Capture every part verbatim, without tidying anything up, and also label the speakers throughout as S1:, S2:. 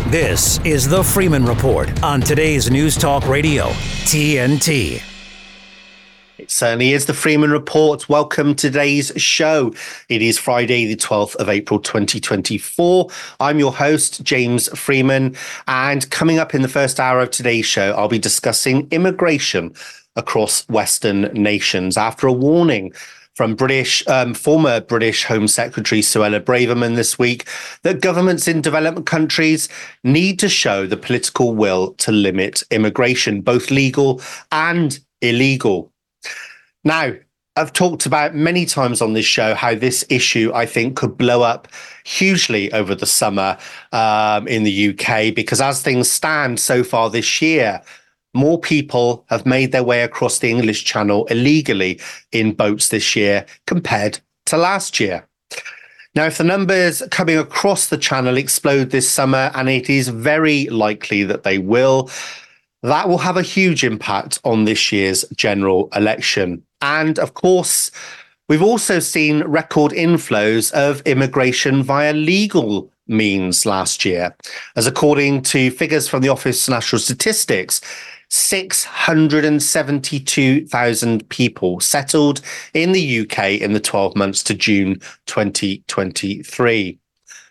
S1: This is The Freeman Report on today's News Talk Radio, T N T.
S2: It certainly is The Freeman Report. Welcome to today's show. It is Friday, the twelfth of April, twenty twenty-four. I'm your host, James Freeman. And coming up in the first hour of today's show, I'll be discussing immigration across Western nations after a warning from British, um, former British Home Secretary Suella Braverman this week that governments in developed countries need to show the political will to limit immigration, both legal and illegal. Now, I've talked about many times on this show how this issue, I think, could blow up hugely over the summer um, in the U K, because as things stand so far this year, more people have made their way across the English Channel illegally in boats this year compared to last year. Now, if the numbers coming across the Channel explode this summer, and it is very likely that they will, that will have a huge impact on this year's general election. And of course, we've also seen record inflows of immigration via legal means last year, as according to figures from the Office for National Statistics, six hundred seventy-two thousand people settled in the U K in the twelve months to June twenty twenty-three.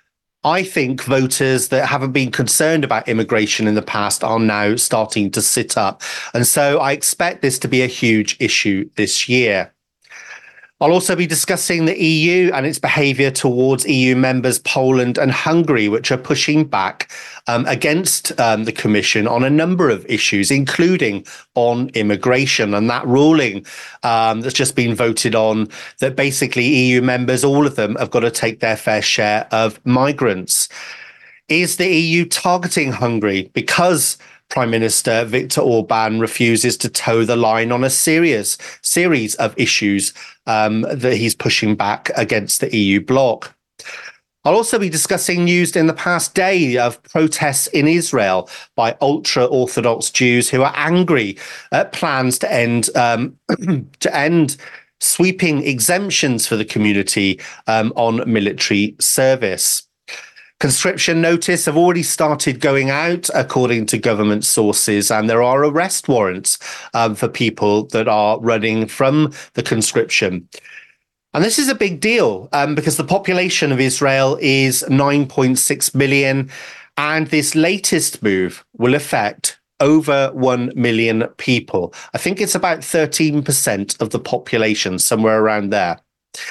S2: I think voters that haven't been concerned about immigration in the past are now starting to sit up. And so I expect this to be a huge issue this year. I'll also be discussing the E U and its behaviour towards E U members Poland and Hungary, which are pushing back um, against um, the Commission on a number of issues, including on immigration. And that ruling um, that's just been voted on, that basically E U members, all of them, have got to take their fair share of migrants. Is the E U targeting Hungary because Prime Minister Viktor Orban refuses to toe the line on a serious series of issues um, that he's pushing back against the E U bloc? I'll also be discussing news in the past day of protests in Israel by ultra-Orthodox Jews who are angry at plans to end um, to end sweeping exemptions for the community um, on military service. Conscription notice have already started going out, according to government sources, and there are arrest warrants um, for people that are running from the conscription. And this is a big deal um, because the population of Israel is nine point six million, and this latest move will affect over one million people. I think it's about thirteen percent of the population, somewhere around there.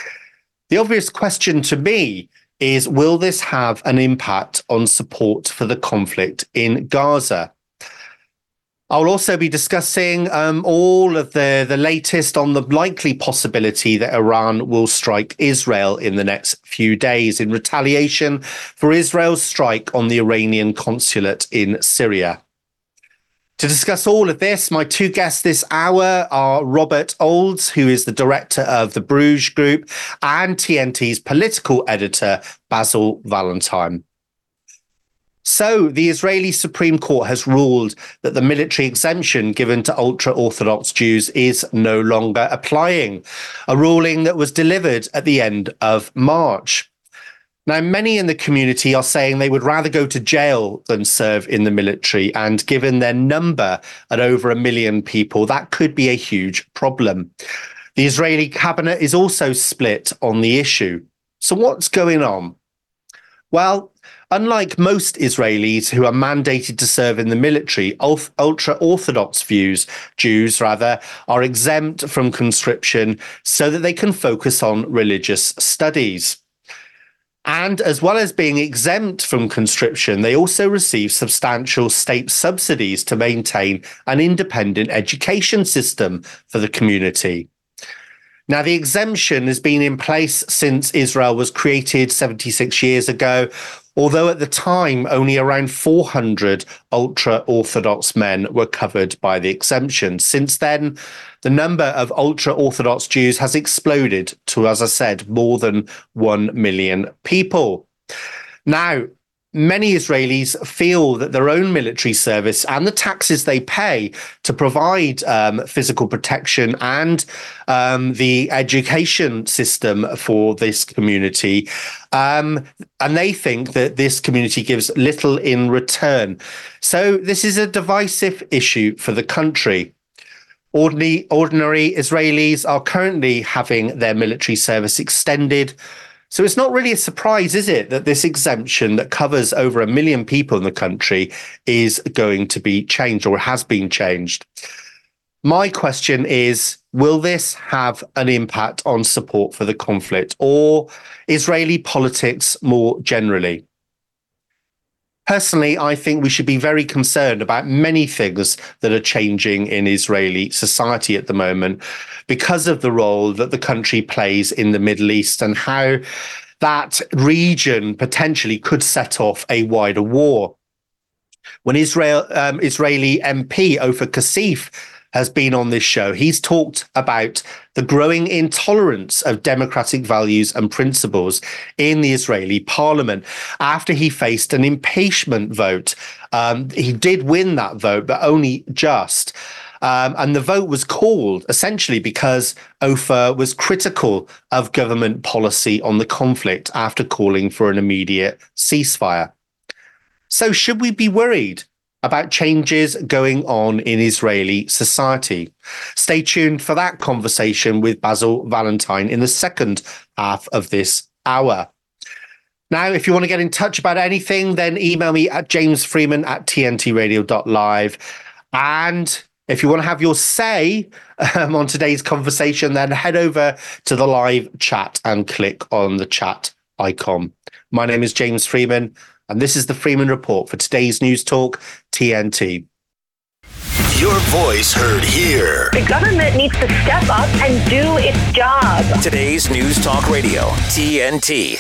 S2: The obvious question to me is, will this have an impact on support for the conflict in Gaza? I'll also be discussing um, all of the, the latest on the likely possibility that Iran will strike Israel in the next few days in retaliation for Israel's strike on the Iranian consulate in Syria. To discuss all of this, my two guests this hour are Robert Olds, who is the director of the Bruges Group, and T N T's political editor, Basil Valentine. So, the Israeli Supreme Court has ruled that the military exemption given to ultra-Orthodox Jews is no longer applying, a ruling that was delivered at the end of March. Now, many in the community are saying they would rather go to jail than serve in the military, and given their number at over a million people, that could be a huge problem. The Israeli cabinet is also split on the issue. So what's going on? Well, unlike most Israelis who are mandated to serve in the military, ultra-Orthodox views, Jews rather, are exempt from conscription so that they can focus on religious studies. And as well as being exempt from conscription, they also receive substantial state subsidies to maintain an independent education system for the community. Now, the exemption has been in place since Israel was created seventy-six years ago, although at the time only around four hundred ultra-Orthodox men were covered by the exemption. Since then, the number of ultra-Orthodox Jews has exploded to, as I said, more than one million people. Now, many Israelis feel that their own military service and the taxes they pay to provide um, physical protection and um, the education system for this community, um, and they think that this community gives little in return. So this is a divisive issue for the country. Ordinary, ordinary Israelis are currently having their military service extended. So it's not really a surprise, is it, that this exemption that covers over a million people in the country is going to be changed or has been changed? My question is, will this have an impact on support for the conflict or Israeli politics more generally? Personally, I think we should be very concerned about many things that are changing in Israeli society at the moment because of the role that the country plays in the Middle East and how that region potentially could set off a wider war. When Israel, um, Israeli M P Ofer Kasif has been on this show, he's talked about the growing intolerance of democratic values and principles in the Israeli parliament after he faced an impeachment vote. Um, he did win that vote, but only just. Um, and the vote was called essentially because Ofer was critical of government policy on the conflict after calling for an immediate ceasefire. So should we be worried about changes going on in Israeli society? Stay tuned for that conversation with Basil Valentine in the second half of this hour. Now, if you want to get in touch about anything, then email me at jamesfreeman at tntradio dot live. And if you want to have your say um, on today's conversation, then head over to the live chat and click on the chat icon. My name is James Freeman, and this is the Freeman Report for today's News Talk T N T.
S1: Your voice heard here.
S3: The government needs to step up and do its job.
S1: Today's News Talk Radio, T N T.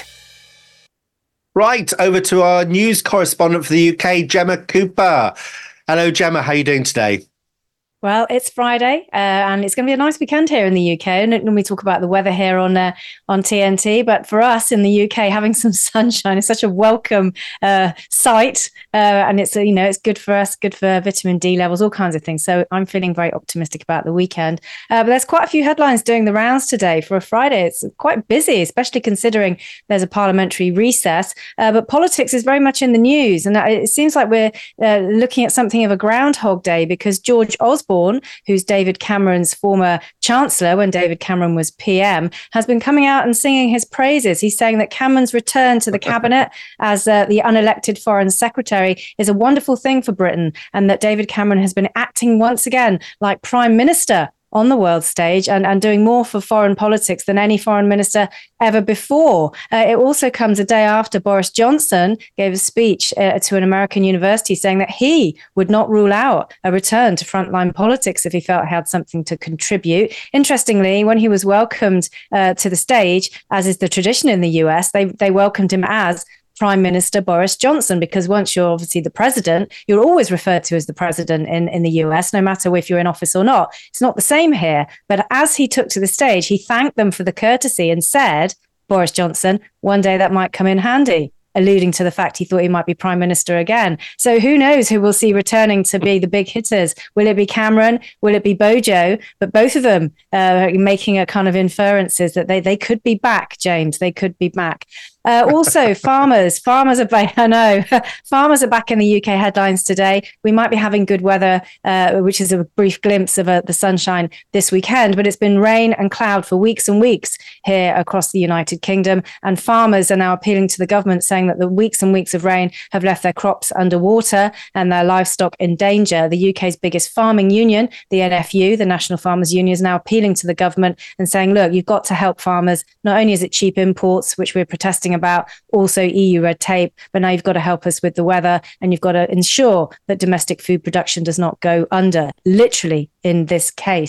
S2: Right, over to our news correspondent for the U K, Gemma Cooper. Hello, Gemma. How are you doing today?
S4: Well, it's Friday, uh, and it's going to be a nice weekend here in the U K. And when we talk about the weather here on uh, on T N T, but for us in the U K, having some sunshine is such a welcome uh, sight, uh, and it's uh, you know it's good for us, good for vitamin D levels, all kinds of things. So I'm feeling very optimistic about the weekend. Uh, but there's quite a few headlines doing the rounds today for a Friday. It's quite busy, especially considering there's a parliamentary recess. Uh, but politics is very much in the news, and it seems like we're uh, looking at something of a Groundhog Day because George Osborne, who's David Cameron's former chancellor when David Cameron was P M, has been coming out and singing his praises. He's saying that Cameron's return to the cabinet as uh, the unelected foreign secretary is a wonderful thing for Britain, and that David Cameron has been acting once again like prime minister on the world stage and, and doing more for foreign politics than any foreign minister ever before. Uh, it also comes a day after Boris Johnson gave a speech uh, to an American university saying that he would not rule out a return to frontline politics if he felt he had something to contribute. Interestingly, when he was welcomed uh, to the stage, as is the tradition in the U S, they, they welcomed him as Prime Minister Boris Johnson, because once you're obviously the president, you're always referred to as the president in, in the U S, no matter if you're in office or not. It's not the same here. But as he took to the stage, he thanked them for the courtesy and said, Boris Johnson, one day that might come in handy, alluding to the fact he thought he might be prime minister again. So who knows who we'll see returning to be the big hitters? Will it be Cameron? Will it be Bojo? But both of them uh, making a kind of inferences that they, they could be back, James. They could be back. Uh, also, farmers. Farmers are back. I know. Farmers are back in the U K headlines today. We might be having good weather, uh, which is a brief glimpse of uh, the sunshine this weekend, but it's been rain and cloud for weeks and weeks here across the United Kingdom. And farmers are now appealing to the government, saying that the weeks and weeks of rain have left their crops underwater and their livestock in danger. The U K's biggest farming union, the N F U, the National Farmers Union, is now appealing to the government and saying, look, you've got to help farmers. Not only is it cheap imports, which we're protesting about, also E U red tape, but now you've got to help us with the weather, and you've got to ensure that domestic food production does not go under, literally in this case.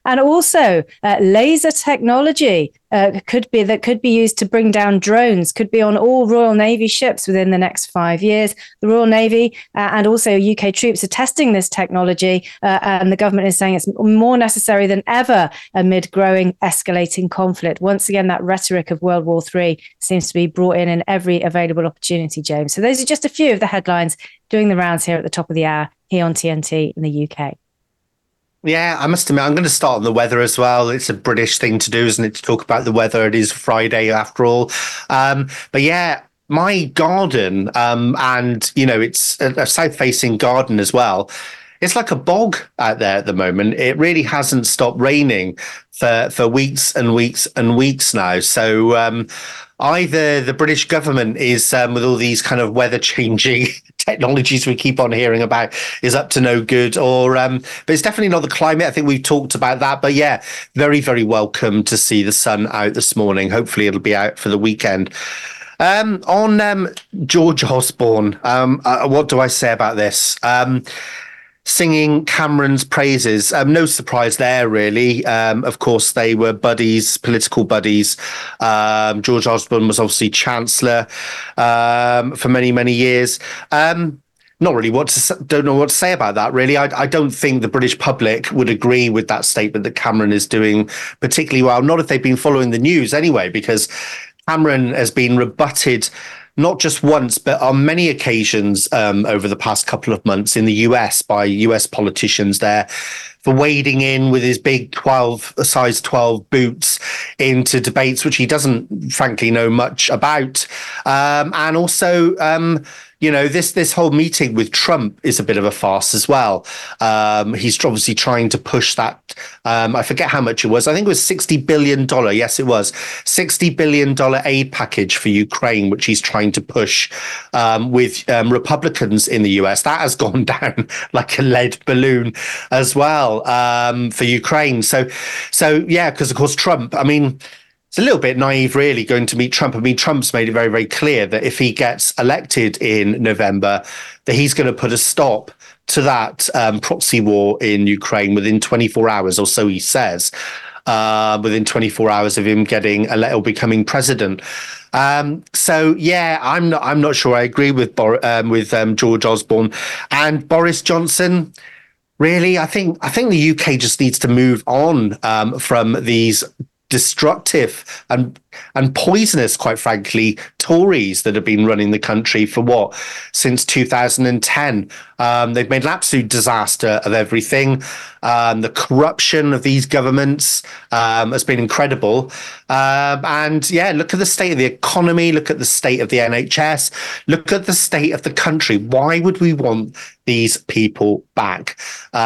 S4: And also uh, laser technology uh, could be that could be used to bring down drones, could be on all Royal Navy ships within the next five years. The Royal Navy uh, and also U K troops are testing this technology, uh, and the government is saying it's more necessary than ever amid growing, escalating conflict. Once again, that rhetoric of World War Three seems to be brought in in every available opportunity, James. So those are just a few of the headlines doing the rounds here at the top of the hour here on T N T in the U K.
S2: Yeah, I must admit, I'm going to start on the weather as well. It's a British thing to do, isn't it, to talk about the weather? It is Friday after all. Um, but yeah, my garden, um, and, you know, it's a, a south-facing garden as well. It's like a bog out there at the moment. It really hasn't stopped raining for, for weeks and weeks and weeks now. So um, either the British government is, um, with all these kind of weather changing technologies we keep on hearing about, is up to no good, or um, but it's definitely not the climate. I think we've talked about that. But yeah, very, very welcome to see the sun out this morning. Hopefully it'll be out for the weekend. Um, on um, George Osborne, um, uh, what do I say about this? Um, singing Cameron's praises. Um, no surprise there, really. Um, of course, they were buddies, political buddies. Um, George Osborne was obviously Chancellor um, for many, many years. Um, not really what to don't know what to say about that, really. I, I don't think the British public would agree with that statement that Cameron is doing particularly well. Not if they've been following the news anyway, because Cameron has been rebutted not just once, but on many occasions um, over the past couple of months in the U S by U S politicians there for wading in with his big twelve, size twelve boots into debates, which he doesn't frankly know much about. Um, and also, um, you know, this this whole meeting with Trump is a bit of a farce as well. Um, he's obviously trying to push that. Um, I forget how much it was. I think it was sixty billion dollars. Yes, it was sixty billion dollars aid package for Ukraine, which he's trying to push um, with um, Republicans in the U S. That has gone down like a lead balloon as well um, for Ukraine. So, so yeah, because of course Trump, I mean, it's a little bit naive, really, going to meet Trump. I mean, Trump's made it very, very clear that if he gets elected in November, that he's going to put a stop to that um, proxy war in Ukraine within twenty-four hours, or so he says, uh, within twenty-four hours of him getting elected or becoming president. Um, so, yeah, I'm not I'm not sure I agree with Bor- um, with um, George Osborne and Boris Johnson. Really, I think I think the U K just needs to move on um, from these destructive and and poisonous, quite frankly, Tories that have been running the country for what, since two thousand ten. Um, they've made an absolute disaster of everything. Um, the corruption of these governments um, has been incredible. Um, and yeah, look at the state of the economy, look at the state of the N H S, look at the state of the country. Why would we want these people back?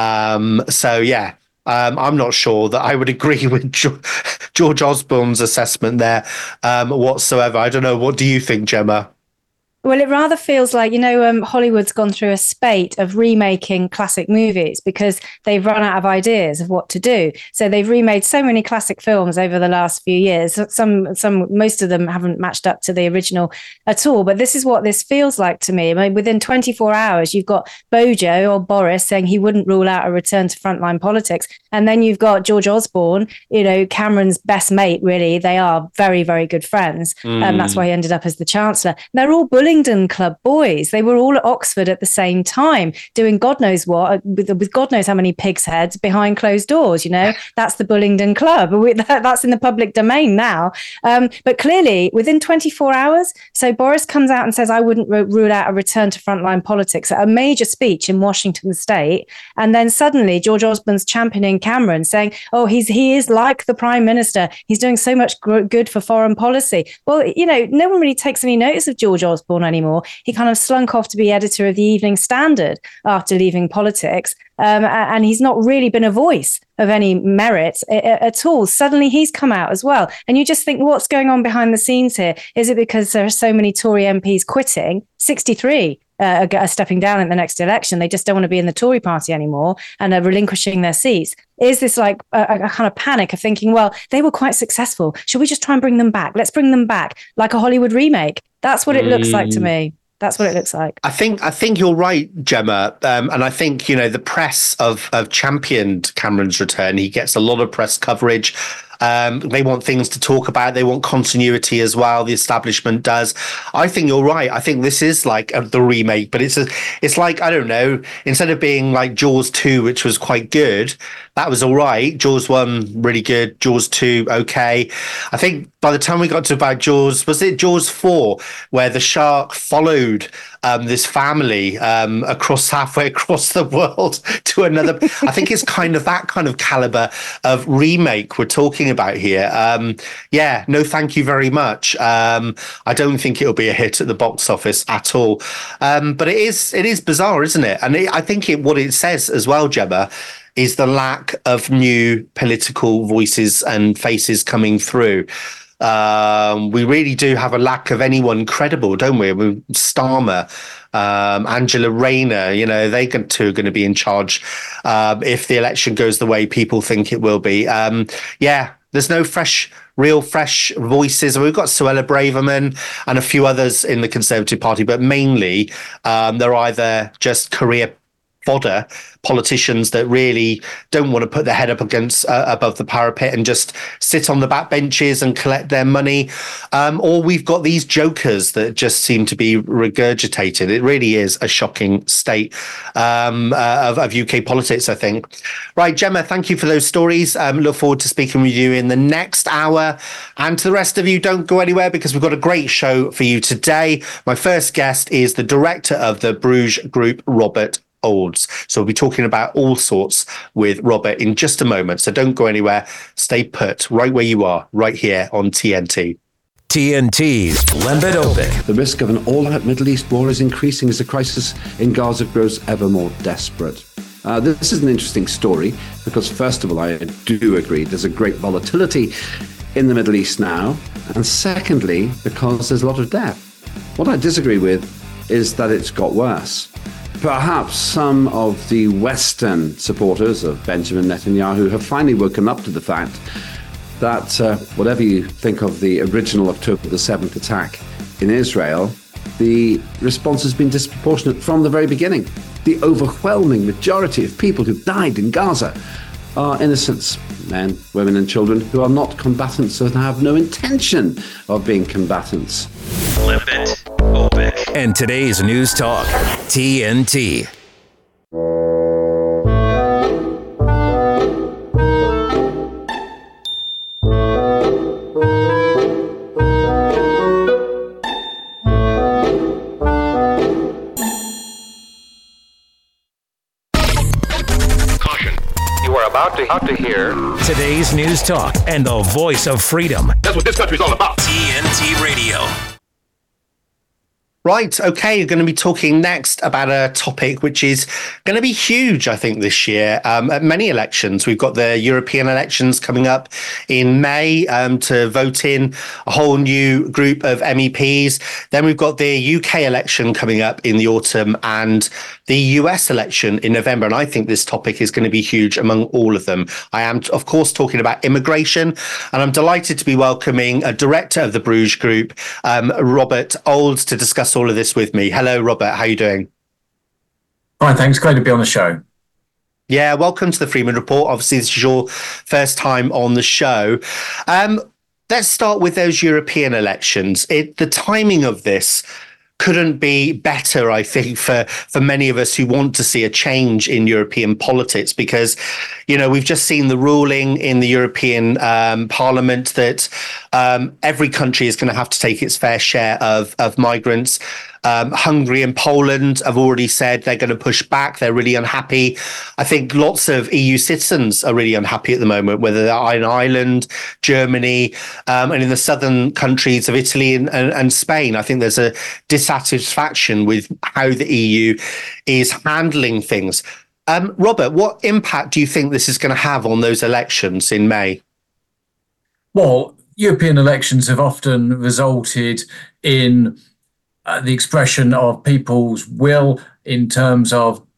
S2: Um, so yeah. Um, I'm not sure that I would agree with George Osborne's assessment there um, whatsoever. I don't know. What do you think, Gemma?
S4: Well, it rather feels like, you know, um, Hollywood's gone through a spate of remaking classic movies because they've run out of ideas of what to do. So they've remade so many classic films over the last few years. Some, some, most of them haven't matched up to the original at all. But this is what this feels like to me. I mean, within twenty-four hours, you've got Bojo or Boris saying he wouldn't rule out a return to frontline politics. And then you've got George Osborne, you know, Cameron's best mate, really. They are very, very good friends. And mm. um, that's why he ended up as the Chancellor. They're all bullying Club boys. They were all at Oxford at the same time, doing God knows what, with, with God knows how many pigs' heads behind closed doors. You know, that's the Bullingdon Club. We, that, that's in the public domain now. Um, but clearly, within twenty-four hours, so Boris comes out and says, I wouldn't ro- rule out a return to frontline politics at a major speech in Washington State. And then suddenly, George Osborne's championing Cameron, saying, oh, he's he is like the Prime Minister. He's doing so much gr- good for foreign policy. Well, you know, no one really takes any notice of George Osborne anymore. He kind of slunk off to be editor of the Evening Standard after leaving politics. Um, and he's not really been a voice of any merit at all. Suddenly he's come out as well. And you just think, what's going on behind the scenes here? Is it because there are so many Tory M Ps quitting? sixty-three uh, are stepping down in the next election. They just don't want to be in the Tory party anymore and are relinquishing their seats. Is this like a, a kind of panic of thinking, well, they were quite successful. Should we just try and bring them back? Let's bring them back like a Hollywood remake. That's what it looks like to me. That's what it looks like.
S2: I think I think you're right, Gemma, um, and I think you know the press of of championed Cameron's return. He gets a lot of press coverage. Um, they want things to talk about. They want continuity as well. The establishment does. I think you're right. I think this is like a, the remake, but it's a, it's like, I don't know, instead of being like Jaws two, which was quite good, that was all right. Jaws one, really good. Jaws two, okay. I think by the time we got to about Jaws, was it Jaws four, where the shark followed um, this family um, across halfway across the world to another? I think it's kind of that kind of caliber of remake we're talking about here. Um, yeah, no, thank you very much. Um, I don't think it'll be a hit at the box office at all. Um, but it is it is bizarre, isn't it? And it, I think it, what it says as well, Gemma, is the lack of new political voices and faces coming through. Um, we really do have a lack of anyone credible, don't we? we Starmer, um, Angela Rayner, you know, they two are going to be in charge um, if the election goes the way people think it will be. Um, yeah, there's no fresh, real fresh voices. We've got Suella Braverman and a few others in the Conservative Party, but mainly um, they're either just career fodder politicians that really don't want to put their head up against uh, above the parapet and just sit on the back benches and collect their money, um, or we've got these jokers that just seem to be regurgitated. It really is a shocking state um, uh, of, of U K politics, I think. Right, Gemma, thank you for those stories. Um, look forward to speaking with you in the next hour. And to the rest of you, don't go anywhere because we've got a great show for you today. My first guest is the director of the Bruges Group, Robert Olds. So we'll be talking about all sorts with Robert in just a moment. So don't go anywhere. Stay put right where you are, right here on T N T.
S1: T N T's Lembit Opik.
S5: The risk of an all-out Middle East war is increasing as the crisis in Gaza grows ever more desperate. Uh, this is an interesting story because, first of all, I do agree there's a great volatility in the Middle East now. And secondly, because there's a lot of debt. What I disagree with is that it's got worse. Perhaps some of the Western supporters of Benjamin Netanyahu have finally woken up to the fact that uh, whatever you think of the original October the seventh attack in Israel, the response has been disproportionate from the very beginning. The overwhelming majority of people who died in Gaza are innocents, men, women and children who are not combatants and have no intention of being combatants.
S1: Lembit Opik. And today's News Talk, T N T.
S6: About to, about to hear
S1: today's News Talk and the voice of freedom.
S6: That's what this country's all about.
S1: T N T Radio.
S2: Right, okay, we're going to be talking next about a topic which is going to be huge, I think, this year um, at many elections. We've got the European elections coming up in May um, to vote in a whole new group of M E Ps. Then we've got the U K election coming up in the autumn and the U S election in November. And I think this topic is going to be huge among all of them. I am, of course, talking about immigration, and I'm delighted to be welcoming a director of the Bruges Group, um, Robert Olds, to discuss all of this with me. Hello, Robert. How are you doing?
S7: Fine, thanks. Great to be on the show.
S2: Yeah, welcome to the Freeman Report. Obviously, this is your first time on the show. Um, let's start with those European elections. It, the timing of this couldn't be better, I think, for, for many of us who want to see a change in European politics, because, you know, we've just seen the ruling in the European um, Parliament that um, every country is going to have to take its fair share of, of migrants. Um, Hungary and Poland have already said they're going to push back. They're really unhappy. I think lots of E U citizens are really unhappy at the moment, whether they're in Ireland, Germany, um, and in the southern countries of Italy and, and, and Spain. I think there's a dissatisfaction with how the E U is handling things. Um, Robert, what impact do you think this is going to have on those elections in May?
S7: Well, European elections have often resulted in Uh, the expression of people's will in terms of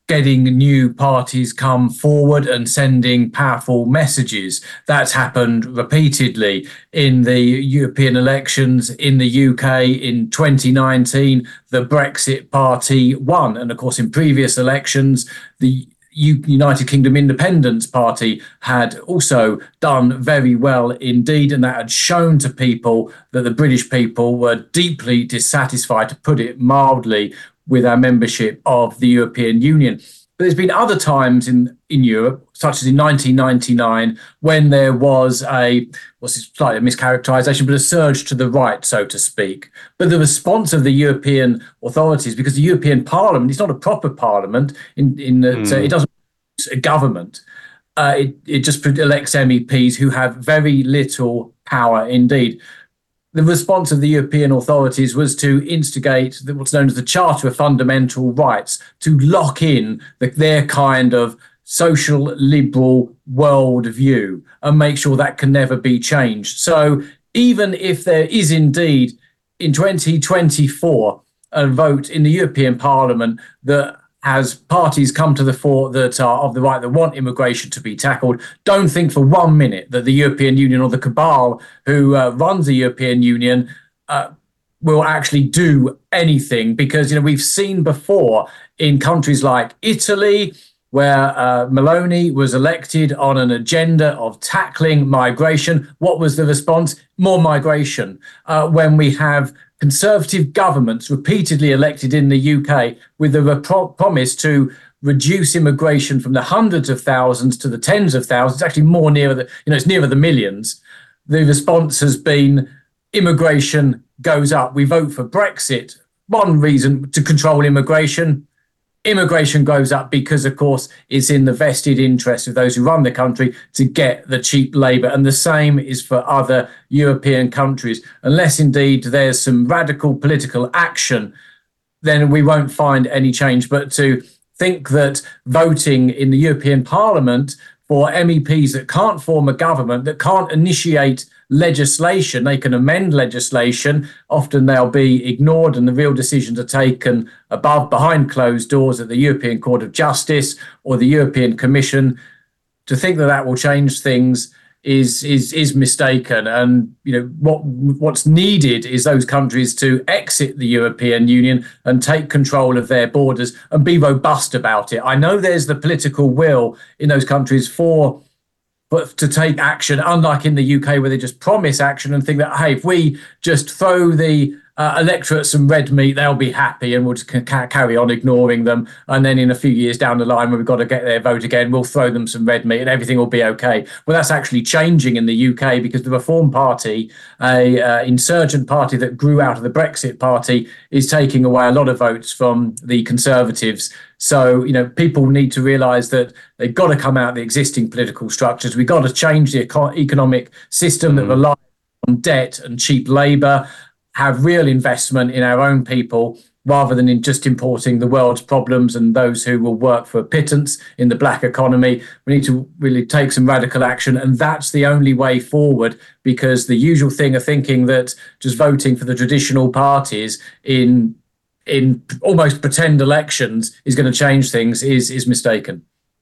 S7: getting new parties come forward and sending powerful messages. That's happened repeatedly in the European elections in the U K in twenty nineteen. The Brexit Party won. And of course, in previous elections, the United Kingdom Independence Party had also done very well indeed, and that had shown to people that the British people were deeply dissatisfied, to put it mildly, with our membership of the European Union. But there's been other times in, in Europe, such as in nineteen ninety-nine, when there was a, what's it, slightly a mischaracterization, but a surge to the right, so to speak. But the response of the European authorities, because the European Parliament is not a proper parliament, in, in that mm. uh, it doesn't a government, uh, it, it just elects M E Ps who have very little power indeed. The response of the European authorities was to instigate what's known as the Charter of Fundamental Rights, to lock in the, their kind of social liberal worldview and make sure that can never be changed. So even if there is indeed in twenty twenty-four a vote in the European Parliament that has parties come to the fore that are of the right, that want immigration to be tackled, don't think for one minute that the European Union or the cabal who uh, runs the European Union uh, will actually do anything. Because, you know, we've seen before in countries like Italy, where uh, Meloni was elected on an agenda of tackling migration. What was the response? More migration. Uh, when we have Conservative governments repeatedly elected in the U K with a pro- promise to reduce immigration from the hundreds of thousands to the tens of thousands, actually more nearer the, you know, it's nearer the millions. The response has been immigration goes up. We vote for Brexit. One reason to control immigration. Immigration goes up because, of course, it's in the vested interest of those who run the country to get the cheap labour. And the same is for other European countries. Unless, indeed, there's some radical political action, then we won't find any change. But to think that voting in the European Parliament for M E Ps that can't form a government, that can't initiate legislation, they can amend legislation, often they'll be ignored and the real decisions are taken above, behind closed doors at the European Court of Justice or the European Commission. To think that that will change things is is is mistaken. And, you know, what what's needed is those countries to exit the European Union and take control of their borders and be robust about it. I know there's the political will in those countries for but to take action, unlike in the U K where they just promise action and think that, hey, if we just throw the uh, electorate some red meat, they'll be happy and we'll just ca- carry on ignoring them. And then in a few years down the line, when we've got to get their vote again, we'll throw them some red meat and everything will be okay. Well, that's actually changing in the U K because the Reform Party, a uh, insurgent party that grew out of the Brexit Party, is taking away a lot of votes from the Conservatives. So, you know, people need to realise that they've got to come out of the existing political structures. We've got to change the eco- economic system mm. that relies on debt and cheap labour, have real investment in our own people rather than in just importing the world's problems and those who will work for a pittance in the black economy. We need to really take some radical action, and that's the only way forward, because the usual thing of thinking that just voting for the traditional parties in in almost pretend elections is going to change things is is mistaken.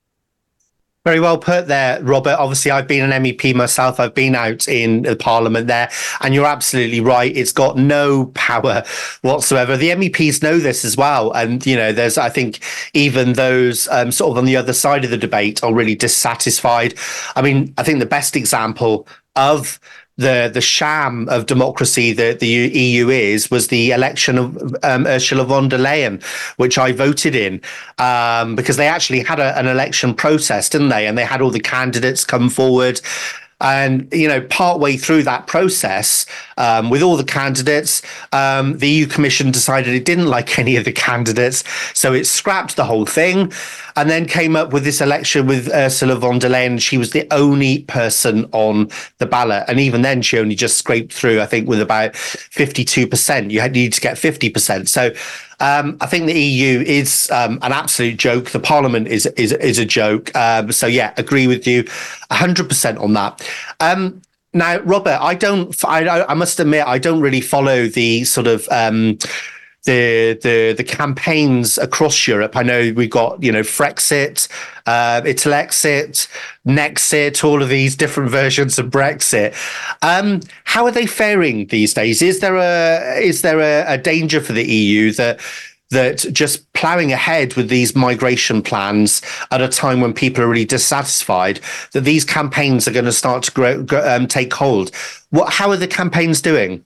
S2: Very well put there, Robert. Obviously, I've been an M E P myself. I've been out in the Parliament there, and you're absolutely right. It's got no power whatsoever. The M E Ps know this as well. And, you know, there's, I think, even those um, sort of on the other side of the debate are really dissatisfied. I mean, I think the best example of the the sham of democracy that the E U is was the election of um, Ursula von der Leyen, which I voted in, um, because they actually had a, an election process, didn't they? And they had all the candidates come forward. And, you know, partway through that process, um, with all the candidates, um, the E U Commission decided it didn't like any of the candidates. So it scrapped the whole thing and then came up with this election with Ursula von der Leyen. She was the only person on the ballot. And even then, she only just scraped through, I think, with about fifty-two percent. You had need to get fifty percent. So um, I think the E U is um, an absolute joke. The Parliament is is, is a joke. Um, so, yeah, agree with you one hundred percent on that. Um, now, Robert, I don't, I, I must admit, I don't really follow the sort of um, the the the campaigns across Europe. I know we got, you know, Frexit, uh, Italexit, Nexit, all of these different versions of Brexit. Um, how are they faring these days? Is there a is there a, a danger for the E U that that just ploughing ahead with these migration plans at a time when people are really dissatisfied, that these campaigns are going to start to grow, um, take hold? What? How are the campaigns doing?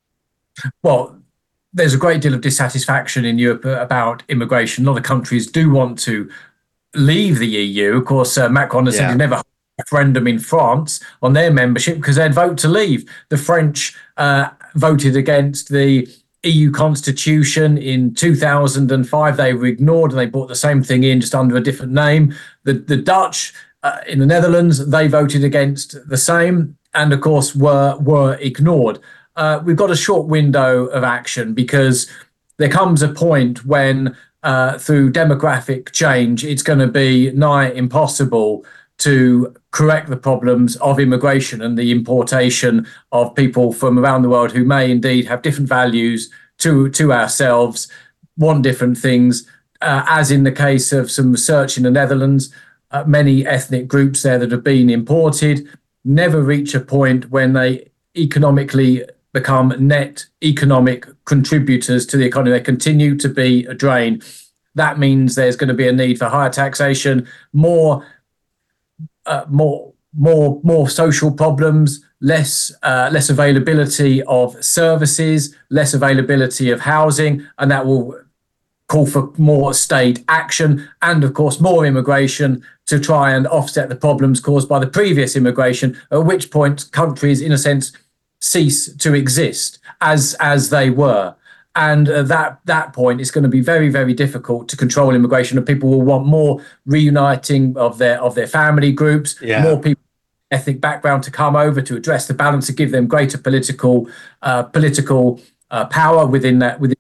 S7: Well, there's a great deal of dissatisfaction in Europe about immigration. A lot of countries do want to leave the E U. Of course, uh, Macron has yeah. said he never had a referendum in France on their membership because they'd vote to leave. The French uh, voted against the E U constitution in two thousand five. They were ignored and they brought the same thing in just under a different name. The, the Dutch uh, in the Netherlands, they voted against the same and, of course, were, were ignored. Uh, we've got a short window of action because there comes a point when, uh, through demographic change, it's going to be nigh impossible to correct the problems of immigration and the importation of people from around the world who may indeed have different values to, to ourselves, want different things, uh, as in the case of some research in the Netherlands. Uh, many ethnic groups there that have been imported never reach a point when they economically become net economic contributors to the economy. They continue to be a drain. That means there's going to be a need for higher taxation, more, uh, more, more, more social problems, less, uh, less availability of services, less availability of housing, and that will call for more state action and, of course, more immigration to try and offset the problems caused by the previous immigration, at which point countries, in a sense, cease to exist as as they were. And at that, that point, it's going to be very, very difficult to control immigration, and people will want more reuniting of their of their family groups, yeah. more people with ethnic background to come over to address the balance, to give them greater political uh, political uh, power within that. Within.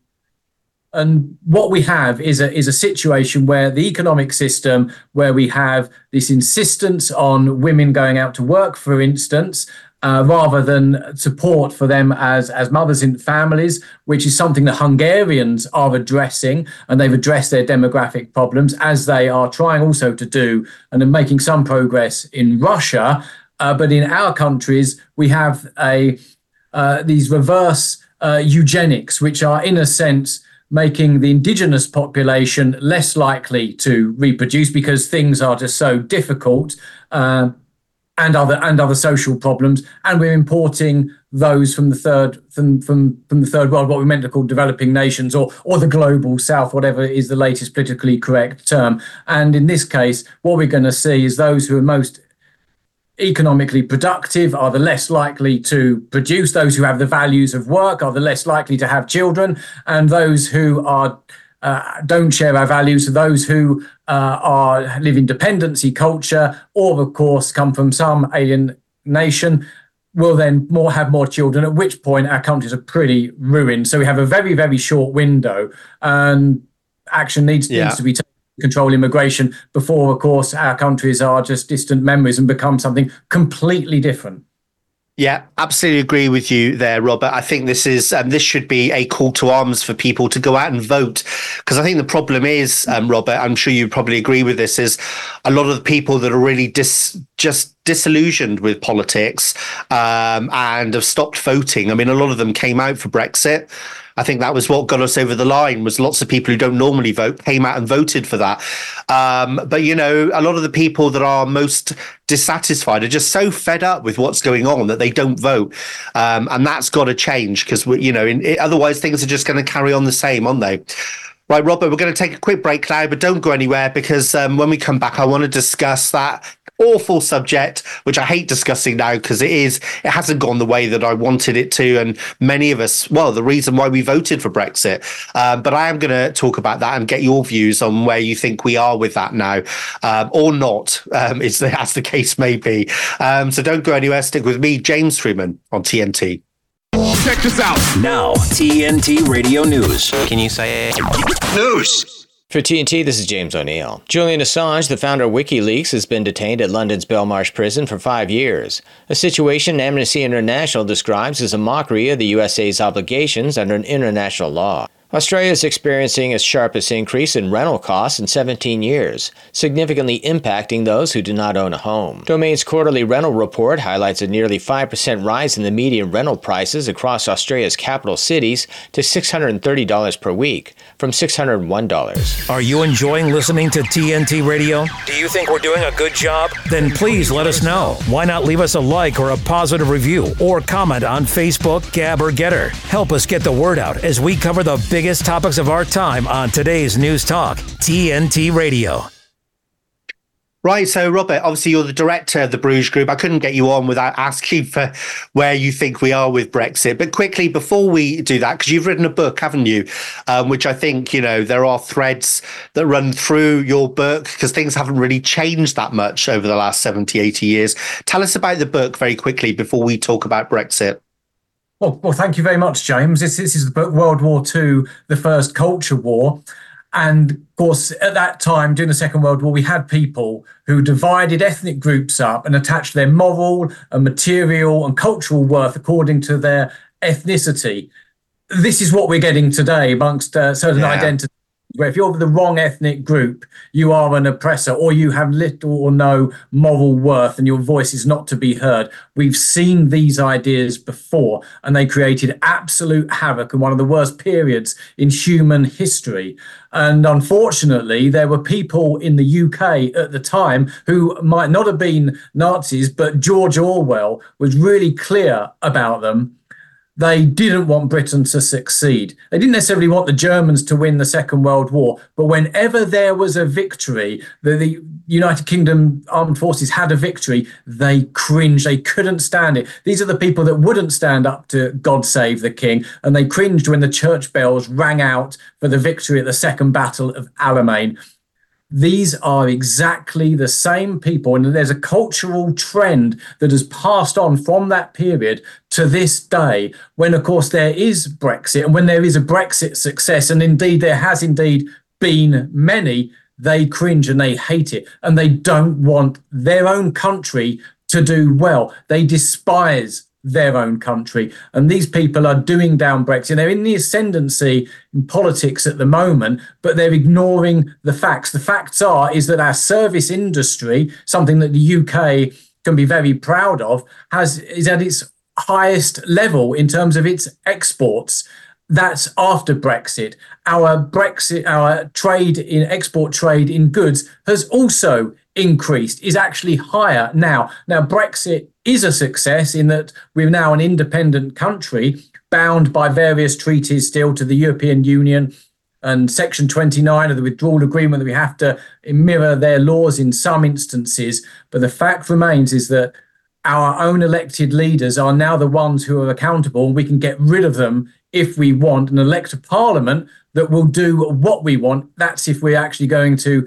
S7: And what we have is a is a situation where the economic system, where we have this insistence on women going out to work, for instance, Uh, rather than support for them as, as mothers in families, which is something the Hungarians are addressing, and they've addressed their demographic problems, as they are trying also to do, and are making some progress in Russia. Uh, but in our countries, we have a uh, these reverse uh, eugenics, which are, in a sense, making the indigenous population less likely to reproduce because things are just so difficult. Uh, and other and other social problems, and we're importing those from the third from from, from the third world, what we meant to call developing nations, or or the global south, whatever is the latest politically correct term. And in this case, what we're going to see is those who are most economically productive are the less likely to produce. Those who have the values of work are the less likely to have children, and those who are Uh, don't share our values, those who uh, are live in dependency culture, or of course come from some alien nation, will then more have more children, at which point our countries are pretty ruined. So we have a very, very short window, and action needs, yeah. needs to be taken to control immigration before, of course, our countries are just distant memories and become something completely different.
S2: Yeah, absolutely agree with you there, Robert. I think this is um, this should be a call to arms for people to go out and vote, because I think the problem is, um, Robert, I'm sure you probably agree with this, is a lot of the people that are really dis- just disillusioned with politics um, and have stopped voting. I mean, a lot of them came out for Brexit. I think that was what got us over the line, was lots of people who don't normally vote came out and voted for that. Um, but, you know, a lot of the people that are most dissatisfied are just so fed up with what's going on that they don't vote. Um, and that's got to change, because, you know, in, it, otherwise things are just going to carry on the same, aren't they? Right, Robert, we're going to take a quick break now, but don't go anywhere, because um, when we come back, I want to discuss that awful subject, which I hate discussing now because it is, it hasn't gone the way that I wanted it to. And many of us, well, the reason why we voted for Brexit. Um, but I am going to talk about that and get your views on where you think we are with that now, um, or not, um, is the, as the case may be. Um, so don't go anywhere. Stick with me, James Freeman, on T N T.
S1: Check this out. Now, T N T Radio News.
S8: Can you say
S1: news?
S8: For T N T, this is James O'Neill. Julian Assange, the founder of WikiLeaks, has been detained at London's Belmarsh prison for five years, a situation Amnesty International describes as a mockery of the U S A's obligations under an international law. Australia is experiencing its sharpest increase in rental costs in seventeen years, significantly impacting those who do not own a home. Domain's quarterly rental report highlights a nearly five percent rise in the median rental prices across Australia's capital cities to six hundred thirty dollars per week, from six hundred one dollars.
S1: Are you enjoying listening to T N T Radio? Do you think we're doing a good job? Then please let us know. Why not leave us a like or a positive review or comment on Facebook, Gab, or Getter? Help us get the word out as we cover the biggest topics of our time on today's News Talk, T N T Radio.
S2: Right, so Robert, obviously you're the director of the Bruges Group. I couldn't get you on without asking for where you think we are with Brexit. But quickly, before we do that, because you've written a book, haven't you? Um, which I think, you know, there are threads that run through your book because things haven't really changed that much over the last seventy, eighty years. Tell us about the book very quickly before we talk about Brexit.
S7: Well, well, thank you very much, James. This, this is the book World War Two, the First Culture War. And of course, at that time, during the Second World War, we had people who divided ethnic groups up and attached their moral and material and cultural worth according to their ethnicity. This is what we're getting today amongst uh, certain yeah. identities, where if you're the wrong ethnic group, you are an oppressor or you have little or no moral worth and your voice is not to be heard. We've seen these ideas before and they created absolute havoc in one of the worst periods in human history. And unfortunately, there were people in the U K at the time who might not have been Nazis, but George Orwell was really clear about them. They didn't want Britain to succeed. They didn't necessarily want the Germans to win the Second World War. But whenever there was a victory, the, the United Kingdom Armed Forces had a victory, they cringed. They couldn't stand it. These are the people that wouldn't stand up to God Save the King. And they cringed when the church bells rang out for the victory at the Second Battle of Alamein. These are exactly the same people, and there's a cultural trend that has passed on from that period to this day, when, of course, there is Brexit, and when there is a Brexit success, and indeed there has indeed been many, they cringe and they hate it, and they don't want their own country to do well. They despise their own country. And these people are doing down Brexit. They're in the ascendancy in politics at the moment, but they're ignoring the facts. The facts are is that our service industry, something that the U K can be very proud of, has is at its highest level in terms of its exports. That's after Brexit. Our Brexit, our trade in export trade in goods has also increased, is actually higher now. Now, Brexit is a success in that we're now an independent country bound by various treaties still to the European Union and Section twenty-nine of the withdrawal agreement that we have to mirror their laws in some instances. But the fact remains is that our own elected leaders are now the ones who are accountable, and we can get rid of them if we want and elect a parliament that will do what we want. That's if we're actually going to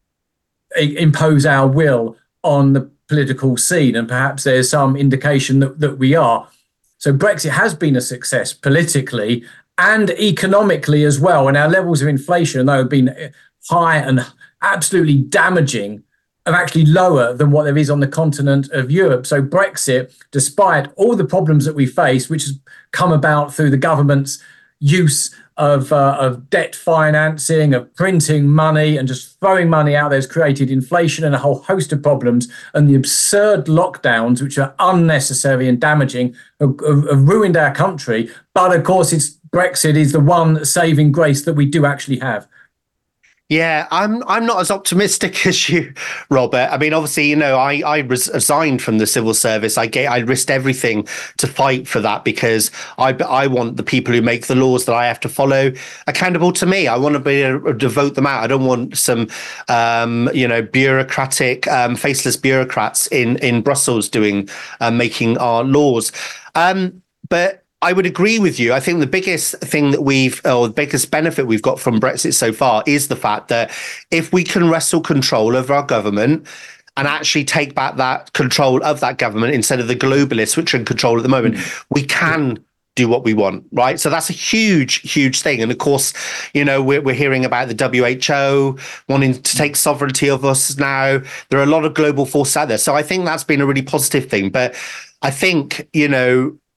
S7: impose our will on the political scene, and perhaps there's some indication that, that we are. So Brexit has been a success politically and economically as well, and our levels of inflation, though have been high and absolutely damaging, are actually lower than what there is on the continent of Europe. So Brexit, despite all the problems that we face, which has come about through the government's use of, uh, of debt financing, of printing money and just throwing money out there, has created inflation and a whole host of problems. And the absurd lockdowns, which are unnecessary and damaging, have, have ruined our country. But of course, it's Brexit is the one saving grace that we do actually have.
S2: Yeah, I'm I'm not as optimistic as you, Robert. I mean, obviously, you know, I, I resigned from the civil service. I get, I risked everything to fight for that because I, I want the people who make the laws that I have to follow accountable to me. I want to be able to vote them out. I don't want some, um, you know, bureaucratic, um, faceless bureaucrats in, in Brussels doing, uh, making our laws. Um, but I would agree with you. I think the biggest thing that we've, or the biggest benefit we've got from Brexit so far is the fact that if we can wrestle control over our government and actually take back that control of that government instead of the globalists, which are in control at the moment, we can do what we want, right? So that's a huge, huge thing. And of course, you know, we're, we're hearing about the W H O wanting to take sovereignty of us now. There are a lot of global forces out there. So I think that's been a really positive thing. But I think, you know,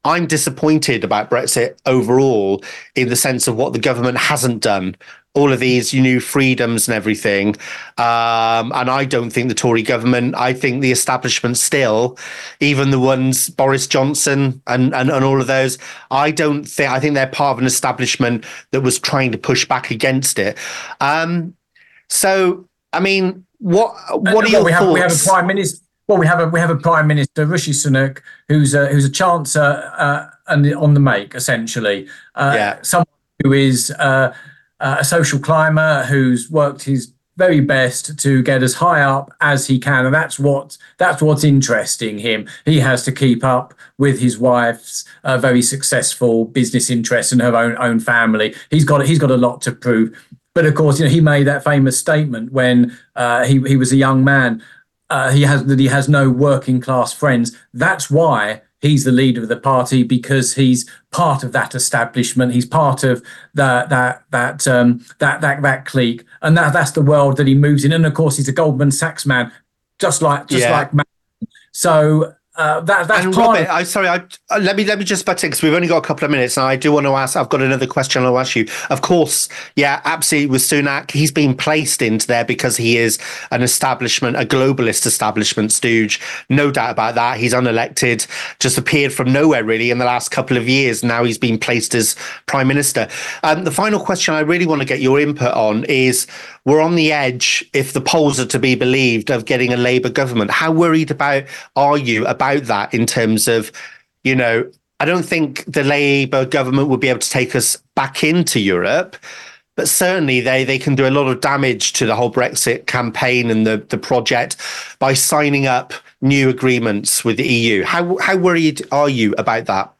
S2: I'm disappointed about Brexit overall in the sense of what the government hasn't done. All of these new freedoms and everything. Um, and I don't think the Tory government, I think the establishment still, even the ones, Boris Johnson and, and, and all of those, I don't think, I think they're part of an establishment that was trying to push back against it. Um, so, I mean, what what are your
S7: we have,
S2: thoughts?
S7: We have a prime minister. Well, we have a we have a prime minister, Rishi Sunak, who's a who's a chancer uh, and on the make, essentially. Uh,
S2: yeah.
S7: Someone who is uh, a social climber who's worked his very best to get as high up as he can, and that's what that's what's interesting him. He has to keep up with his wife's uh, very successful business interests and her own own family. He's got he's got a lot to prove. But of course, you know, he made that famous statement when uh, he he was a young man. Uh, he has that he has no working class friends. That's why he's the leader of the party, because he's part of that establishment. He's part of that that that um, that that that clique, and that that's the world that he moves in. And of course, he's a Goldman Sachs man, just like just
S2: yeah.
S7: like Matt. So. Uh, that, that's
S2: and
S7: part
S2: Robert,
S7: of-
S2: I'm sorry. I, uh, let me let me just butt in because we've only got a couple of minutes, and I do want to ask. I've got another question I'll ask you. Of course, yeah, absolutely. With Sunak, he's been placed into there because he is an establishment, a globalist establishment stooge. No doubt about that. He's unelected, just appeared from nowhere really in the last couple of years. Now he's been placed as prime minister. Um, the final question I really want to get your input on is: we're on the edge, if the polls are to be believed, of getting a Labour government. How worried about are you about that in terms of, you know, I don't think the Labour government would be able to take us back into Europe, but certainly they they can do a lot of damage to the whole Brexit campaign and the, the project by signing up new agreements with the E U. How how worried are you about that?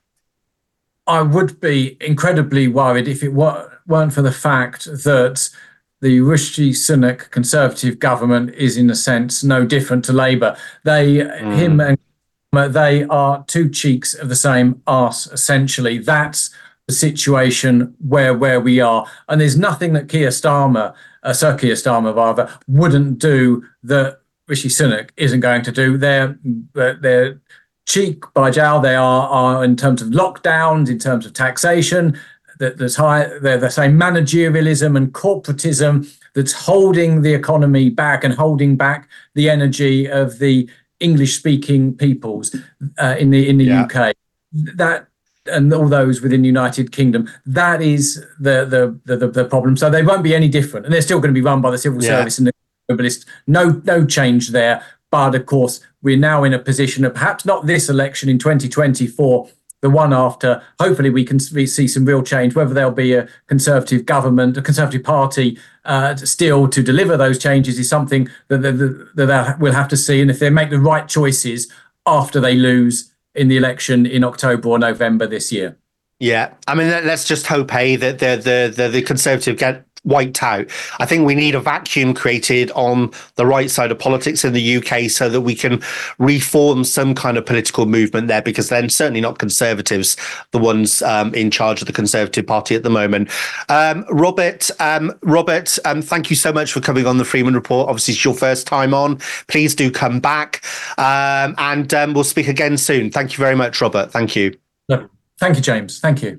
S7: I would be incredibly worried if it weren't for the fact that the Rishi Sunak Conservative government is, in a sense, no different to Labour. They, mm. him and they are two cheeks of the same arse, essentially. That's the situation where where we are. And there's nothing that Keir Starmer, uh, Sir Keir Starmer rather, wouldn't do that Rishi Sunak isn't going to do. They're, they're cheek by jowl. They are, are in terms of lockdowns, in terms of taxation, that there's high, they're the same managerialism and corporatism that's holding the economy back and holding back the energy of the English-speaking peoples uh, in the in the yeah. U K. That and all those within the United Kingdom. That is the the, the the problem. So they won't be any different, and they're still going to be run by the civil yeah. service and the globalist. No no change there. But of course, we're now in a position of perhaps not this election in twenty twenty-four. The one after, hopefully we can see some real change, whether there'll be a Conservative government, a Conservative Party uh, still to deliver those changes is something that, that, that we'll have to see. And if they make the right choices after they lose in the election in October or November this year.
S2: Yeah, I mean, let's just hope, hey, that the, the, the, the Conservative get wiped out. I think we need a vacuum created on the right side of politics in the U K so that we can reform some kind of political movement there, because then certainly not Conservatives, the ones um, in charge of the Conservative Party at the moment. Um, Robert, um, Robert, um, thank you so much for coming on the Freeman Report. Obviously, it's your first time on. Please do come back, um, and um, we'll speak again soon. Thank you very much, Robert. Thank you.
S7: Thank you, James. Thank you.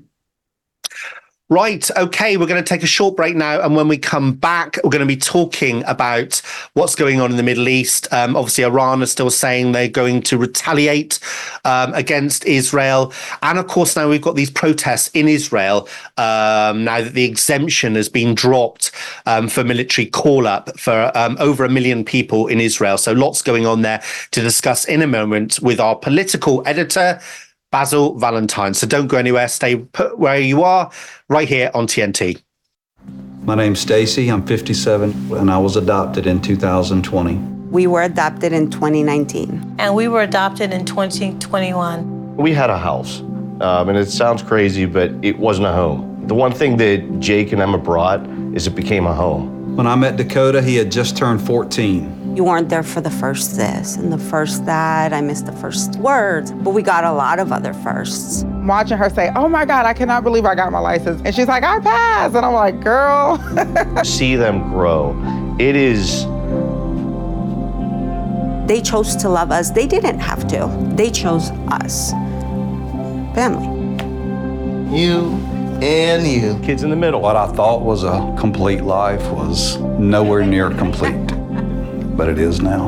S2: Right. Okay. We're going to take a short break now. And when we come back, we're going to be talking about what's going on in the Middle East. Um, obviously, Iran is still saying they're going to retaliate um, against Israel. And of course, now we've got these protests in Israel um, now that the exemption has been dropped um, for military call up for um, over a million people in Israel. So lots going on there to discuss in a moment with our political editor, Basil Valentine. So don't go anywhere. Stay put where you are, right here on T N T.
S9: My name's Stacy. I'm fifty-seven, and I was adopted in two thousand twenty.
S10: We were adopted in twenty nineteen.
S11: And we were adopted in twenty twenty-one.
S12: We had a house, um, and it sounds crazy, but it wasn't a home. The one thing that Jake and Emma brought is it became a home.
S9: When I met Dakota, he had just turned fourteen.
S10: You weren't there for the first this and the first that. I missed the first words, but we got a lot of other firsts.
S13: Watching her say, oh my God, I cannot believe I got my license. And she's like, I passed. And I'm like, girl.
S12: See them grow. It is.
S10: They chose to love us. They didn't have to. They chose us. family.
S14: You and you.
S12: Kids in the middle.
S9: What I thought was a complete life was nowhere near complete, but it is now.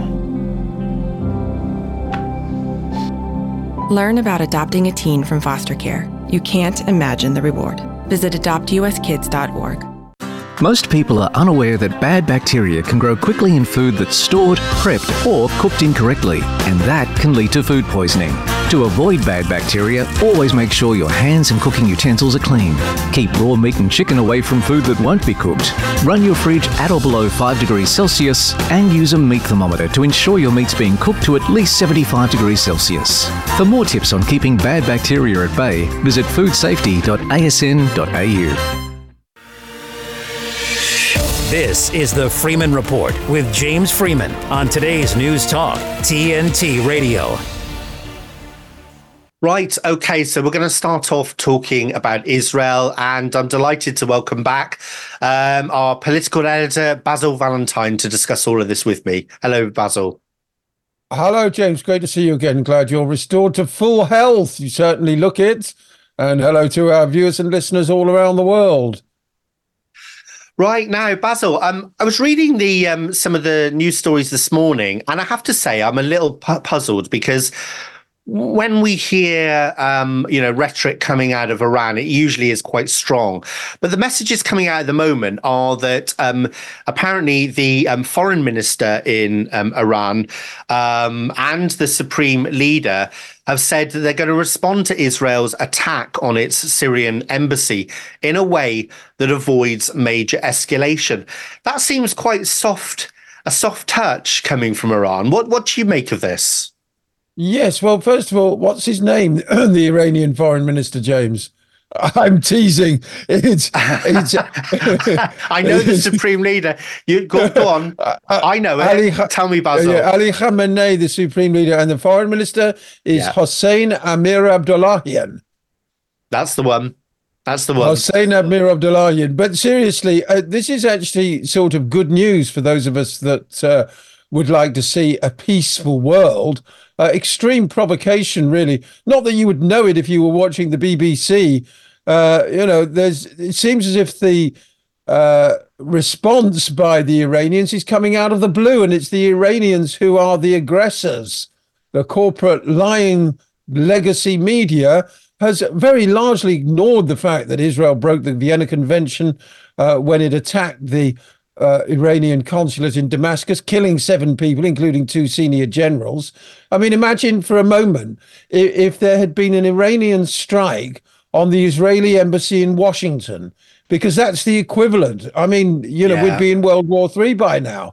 S15: Learn about adopting a teen from foster care. You can't imagine the reward. Visit adopt u s kids dot org.
S16: Most people are unaware that bad bacteria can grow quickly in food that's stored, prepped, or cooked incorrectly, and that can lead to food poisoning. To avoid bad bacteria, always make sure your hands and cooking utensils are clean. Keep raw meat and chicken away from food that won't be cooked. Run your fridge at or below five degrees Celsius, and use a meat thermometer to ensure your meat's being cooked to at least seventy-five degrees Celsius. For more tips on keeping bad bacteria at bay, visit food safety dot a s n dot a u.
S1: This is the Freeman Report with James Freeman on today's News Talk, T N T Radio.
S2: Right, okay, so we're going to start off talking about Israel, and I'm delighted to welcome back um, our political editor, Basil Valentine, to discuss all of this with me. Hello, Basil.
S17: Hello, James. Great to see you again. Glad you're restored to full health. You certainly look it. And hello to our viewers and listeners all around the world.
S2: Right now, Basil, um, I was reading the um, some of the news stories this morning, and I have to say I'm a little pu- puzzled because when we hear, um, you know, rhetoric coming out of Iran, it usually is quite strong. But the messages coming out at the moment are that um, apparently the um, foreign minister in um, Iran um, and the supreme leader have said that they're going to respond to Israel's attack on its Syrian embassy in a way that avoids major escalation. That seems quite soft, a soft touch coming from Iran. What, what do you make of this?
S17: Yes, well, first of all, what's his name? The Iranian foreign minister, James. I'm teasing. It's, it's
S2: I know the supreme leader. You go, go on. I know it. Ali, Tell me, Basil.
S17: Uh, Ali Khamenei, the supreme leader, and the foreign minister is yeah. Hossein Amir Abdullahian.
S2: That's the one. That's the one.
S17: Hossein Amir Abdullahian. But seriously, uh, this is actually sort of good news for those of us that uh, would like to see a peaceful world. Uh, extreme provocation, really. Not that you would know it if you were watching the B B C. Uh, you know, there's. It seems as if the uh, response by the Iranians is coming out of the blue, and it's the Iranians who are the aggressors. The corporate lying legacy media has very largely ignored the fact that Israel broke the Vienna Convention uh, when it attacked the Uh, Iranian consulate in Damascus, killing seven people, including two senior generals. I mean, imagine for a moment if, if there had been an Iranian strike on the Israeli embassy in Washington, because that's the equivalent. I mean, you know, yeah. we'd be in World War Three by now.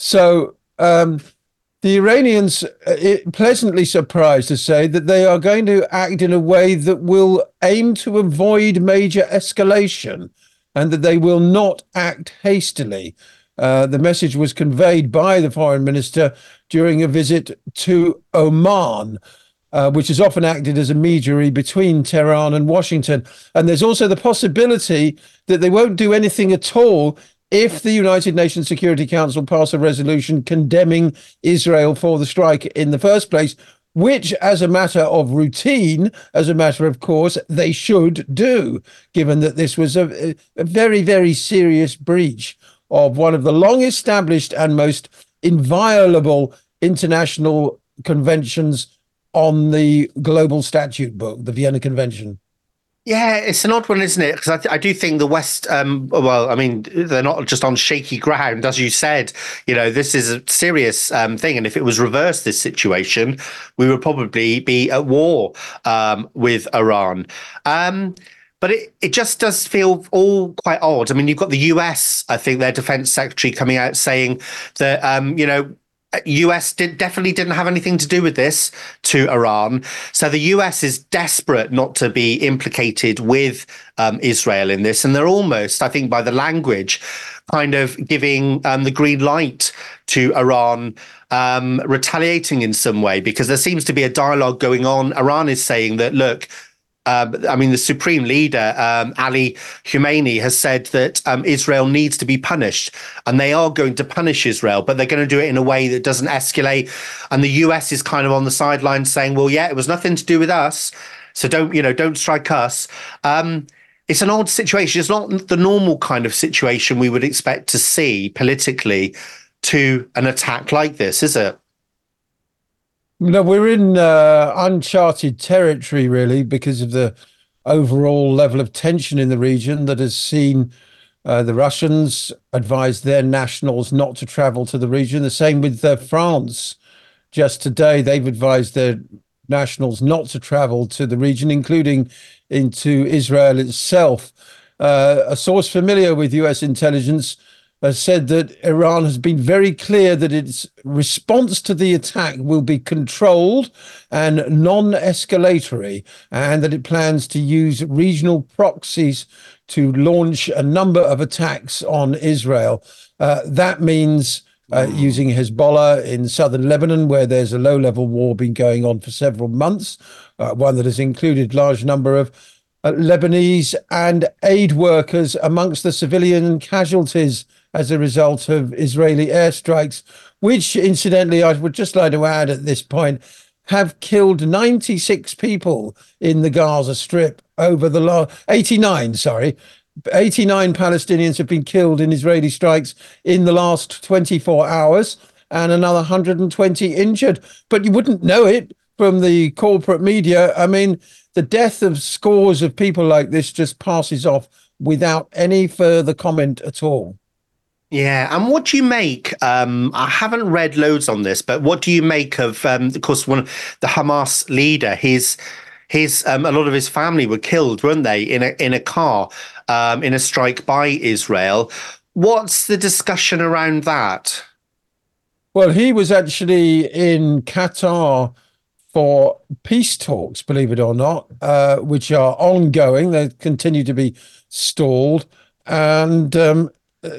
S17: So um, the Iranians are pleasantly surprised to say that they are going to act in a way that will aim to avoid major escalation, and that they will not act hastily. Uh, the message was conveyed by the foreign minister during a visit to Oman, uh, which has often acted as a mediator between Tehran and Washington. And there's also the possibility that they won't do anything at all if the United Nations Security Council pass a resolution condemning Israel for the strike in the first place, which, as a matter of routine, as a matter of course, they should do, given that this was a, a very, very serious breach of one of the long-established and most inviolable international conventions on the global statute book, the Vienna Convention.
S2: Yeah, it's an odd one, isn't it? Because I, th- I do think the West, um, well, I mean, they're not just on shaky ground, as you said. You know, this is a serious um, thing. And if it was reversed, this situation, we would probably be at war um, with Iran. Um, but it, it just does feel all quite odd. I mean, you've got the U S, I think their defense secretary coming out saying that, um, you know, U S did definitely didn't have anything to do with this to Iran. So the U S is desperate not to be implicated with um, Israel in this. And they're almost, I think, by the language, kind of giving um, the green light to Iran um, retaliating in some way, because there seems to be a dialogue going on. Iran is saying that, look, Uh, I mean, the supreme leader, um, Ali Khamenei, has said that um, Israel needs to be punished, and they are going to punish Israel, but they're going to do it in a way that doesn't escalate. And the U S is kind of on the sidelines saying, well, yeah, it was nothing to do with us. So don't, you know, don't strike us. Um, it's an odd situation. It's not the normal kind of situation we would expect to see politically to an attack like this, is it?
S17: No, we're in uh, uncharted territory, really, because of the overall level of tension in the region that has seen uh, the Russians advise their nationals not to travel to the region. The same with uh, France. Just today, they've advised their nationals not to travel to the region, including into Israel itself. Uh, a source familiar with U S intelligence has said that Iran has been very clear that its response to the attack will be controlled and non-escalatory, and that it plans to use regional proxies to launch a number of attacks on Israel. Uh, that means uh, using Hezbollah in southern Lebanon, where there's a low-level war been going on for several months, uh, one that has included large number of uh, Lebanese and aid workers amongst the civilian casualties as a result of Israeli airstrikes, which, incidentally, I would just like to add at this point, have killed ninety-six people in the Gaza Strip over the last, eighty-nine, sorry, eighty-nine Palestinians have been killed in Israeli strikes in the last twenty-four hours, and another one hundred twenty injured. But you wouldn't know it from the corporate media. I mean, the death of scores of people like this just passes off without any further comment at all.
S2: Yeah, and what do you make? Um, I haven't read loads on this, but what do you make of, um, of course, one the Hamas leader? His, his, um, a lot of his family were killed, weren't they, in a in a car, um, in a strike by Israel. What's the discussion around that?
S17: Well, he was actually in Qatar for peace talks, believe it or not, uh, which are ongoing. They continue to be stalled, and um,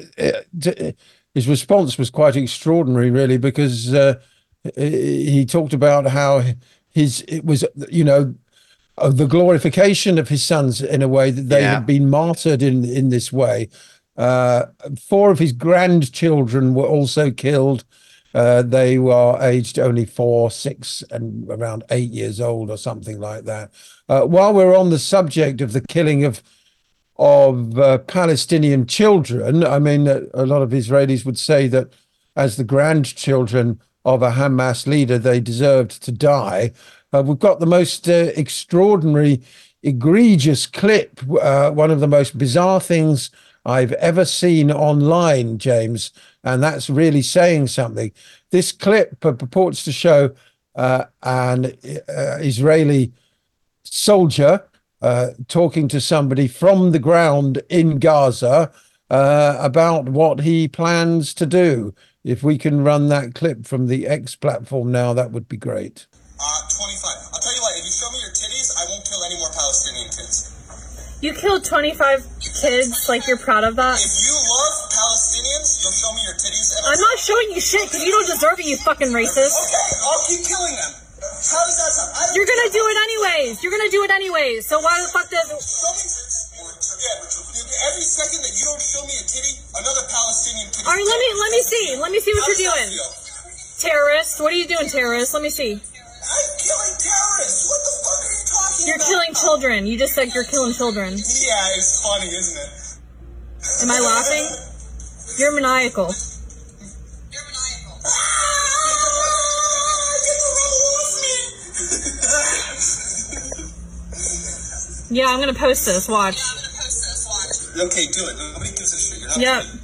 S17: his response was quite extraordinary, really, because uh, he talked about how his it was, you know, the glorification of his sons in a way that they yeah. had been martyred in in this way. Uh, four of his grandchildren were also killed. Uh, they were aged only four, six, and around eight years old, or something like that. Uh, while we're on the subject of the killing of of uh, Palestinian children, I mean, uh, a lot of Israelis would say that as the grandchildren of a Hamas leader, they deserved to die. Uh, we've got the most uh, extraordinary, egregious clip, uh, one of the most bizarre things I've ever seen online, James, and that's really saying something. This clip uh, purports to show uh, an uh, Israeli soldier Uh, talking to somebody from the ground in Gaza uh, about what he plans to do. If we can run that clip from the X platform now, that would be great.
S18: Uh, twenty-five. I'll tell you what, if you show me your titties, I won't kill any more Palestinian kids.
S19: You killed twenty-five kids, like you're proud of that?
S18: If you love Palestinians, you'll show me your titties. And
S19: I'm not showing you shit because you don't deserve it, you fucking racist.
S18: Okay, I'll keep killing them. How does that sound? I
S19: You're gonna do it anyways. You're gonna do it anyways. So why the fuck does it?
S18: Every second that you don't show me a titty, another Palestinian titty.
S19: All right, let me let me see. Let me see what you're doing. Terrorist. What are you doing, terrorist? Let me see.
S18: I'm killing terrorists. What the fuck are you talking
S19: You're
S18: about?
S19: killing children. You just said you're killing children.
S18: Yeah, it's funny, isn't it?
S19: Am I laughing? You're maniacal. Yeah, I'm gonna post this. Watch.
S18: Okay, do it. Nobody gives a shit. You're not
S19: Yep.
S18: funny.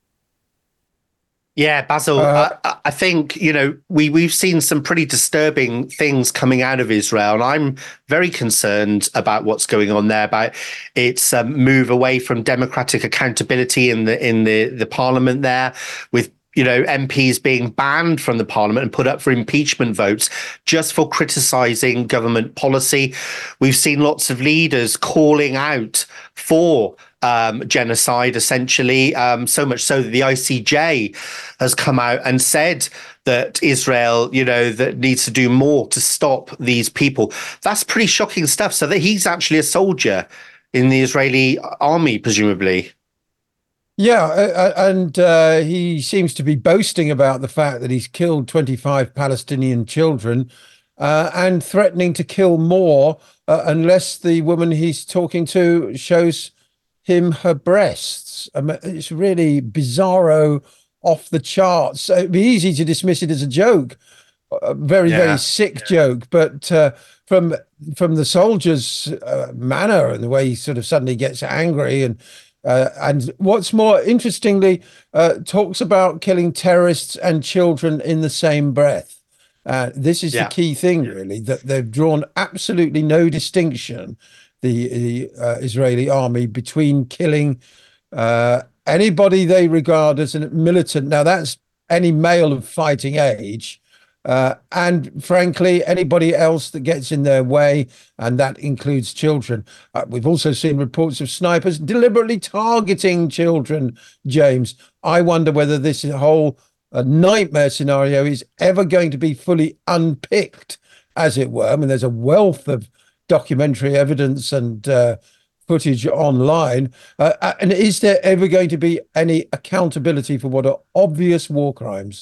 S2: Yeah, Basil,
S17: Uh,
S2: I, I think, you know, we, we've seen some pretty disturbing things coming out of Israel, and I'm very concerned about what's going on there, about its um, move away from democratic accountability in the in the, the parliament there, with you know, M Ps being banned from the parliament and put up for impeachment votes just for criticising government policy. We've seen lots of leaders calling out for um, genocide, essentially, um, so much so that the I C J has come out and said that Israel, you know, that needs to do more to stop these people. That's pretty shocking stuff. So that he's actually a soldier in the Israeli army, presumably.
S17: Yeah, uh, and uh, he seems to be boasting about the fact that he's killed twenty-five Palestinian children. uh, and threatening to kill more uh, unless the woman he's talking to shows him her breasts. I mean, it's really bizarro, off the charts. It'd be easy to dismiss it as a joke, a very,
S2: Yeah.
S17: very sick joke, but uh, from from the soldier's uh, manner and the way he sort of suddenly gets angry, and uh, and what's more, interestingly, uh, talks about killing terrorists and children in the same breath. Uh, this is
S2: Yeah.
S17: the key thing, really, that they've drawn absolutely no distinction, the, the uh, Israeli army, between killing uh, anybody they regard as a militant. Now, that's any male of fighting age, uh, and frankly, anybody else that gets in their way, and that includes children. Uh, we've also seen reports of snipers deliberately targeting children, James. I wonder whether this whole uh, nightmare scenario is ever going to be fully unpicked, as it were. I mean, there's a wealth of documentary evidence and uh, footage online. Uh, and is there ever going to be any accountability for what are obvious war crimes?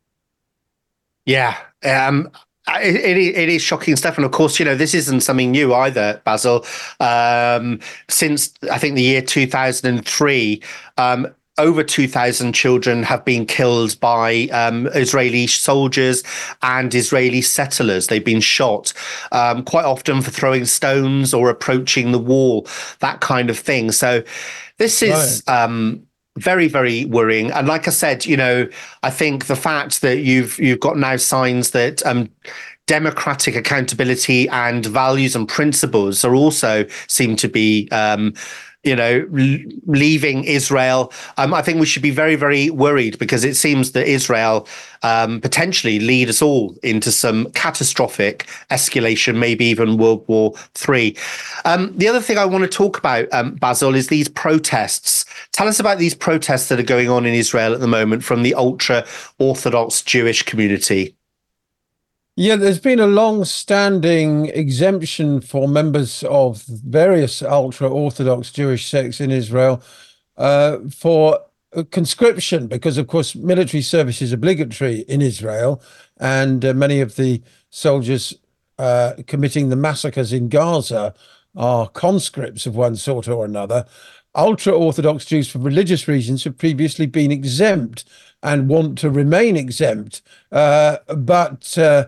S2: Yeah, um, it, it, it is shocking stuff. And of course, you know, this isn't something new either, Basil. Um, since, I think, the year two thousand three, um, over two thousand children have been killed by um, Israeli soldiers and Israeli settlers. They've been shot, um, quite often for throwing stones or approaching the wall, that kind of thing. So this is...
S17: Right.
S2: Um, very, very worrying. And like I said, you know, I think the fact that you've you've got now signs that um, democratic accountability and values and principles are also seem to be, um, you know, l- leaving Israel. Um, I think we should be very, very worried, because it seems that Israel um, potentially lead us all into some catastrophic escalation, maybe even World War Three. Um, the other thing I want to talk about, um, Basil, is these protests. Tell us about these protests that are going on in Israel at the moment from the ultra-Orthodox Jewish community.
S17: Yeah, there's been a long-standing exemption for members of various ultra-Orthodox Jewish sects in Israel uh, for conscription, because, of course, military service is obligatory in Israel, and uh, many of the soldiers uh, committing the massacres in Gaza are conscripts of one sort or another. Ultra-Orthodox Jews, for religious reasons, have previously been exempt and want to remain exempt, uh, but uh,